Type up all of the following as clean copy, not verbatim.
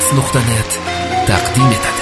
uskids.net taqdim etadi.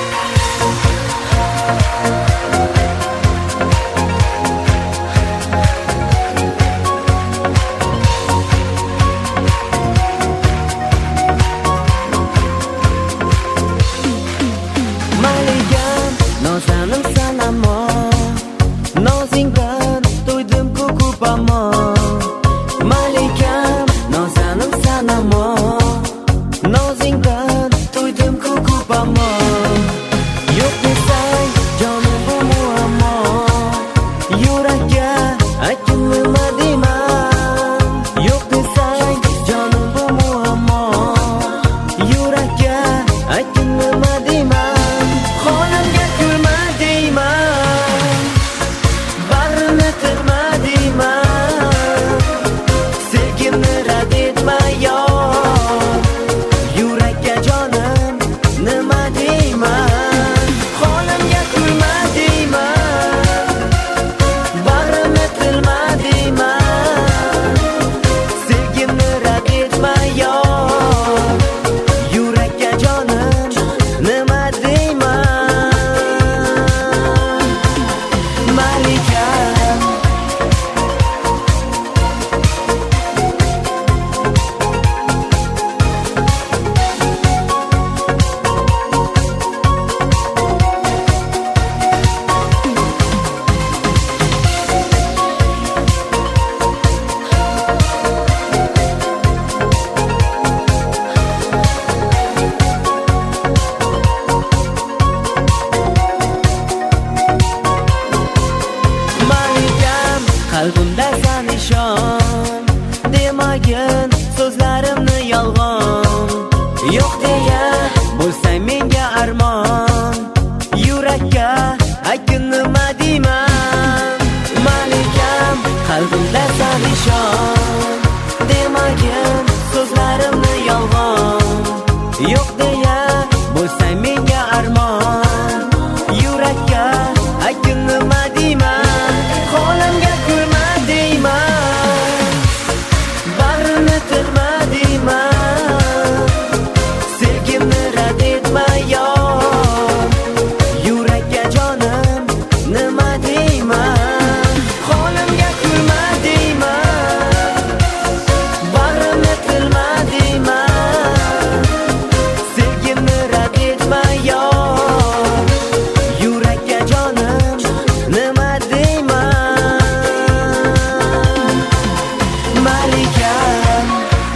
Nozanim sanamo, nozingdan to'ydim ko'p amon. Malikam, nozanim sanamo, nozingdan to'ydim ko'p amon. Yo'q desang, jonim bu muammo, yurakka aytgin nima deyman. Yo'q desang, jonim bu muammo, yurakka aytgin nima deyman. Xolamga kulma deyman, barini tilma deyman. Sevgimni rad etma yor, yurakka jonim nima deyman. Xolamga kulma deyman, barini tilma deyman. Sevgimni rad etma yor, yurakka jonim nima deyman. Qalbimda san ishon, demagin so'zlarimni yolg'on. Yo'q deya bo'lsang menga armon, yurakka aytgin nima deyman. Malikam, qalbimda san ishon, demagin so'zlarimni yolg'on. Yo'q deya bo'lsang menga armon, yurakka aytgin nima deyman. Xolamga kulma deyman, barini tilma deyman. Sevgimni rad etma yor, yurakka jonim nima deyman. Xolamga kulma deyman, barini tilma deyman. Sevgimni rad etma yor, yurakka jonim nima deyman. Malikam,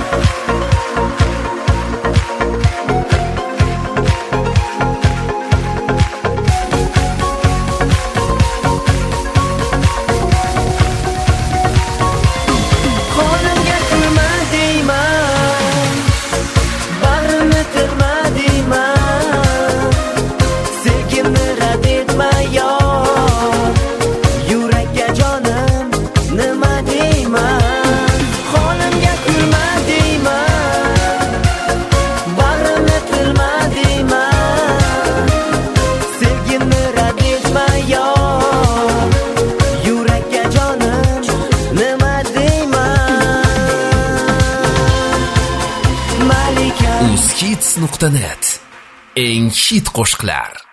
xolamga kulma deyman, barini tilma deyman. Sevgimni rad etma yor, yurakka jonim nima deyman. Xolamga kulma deyman, barini tilma deyman. Sevgimni rad etma yor, yurakka jonim nima deyman. Malikam. uskids.net eng hit qo'shiqlar.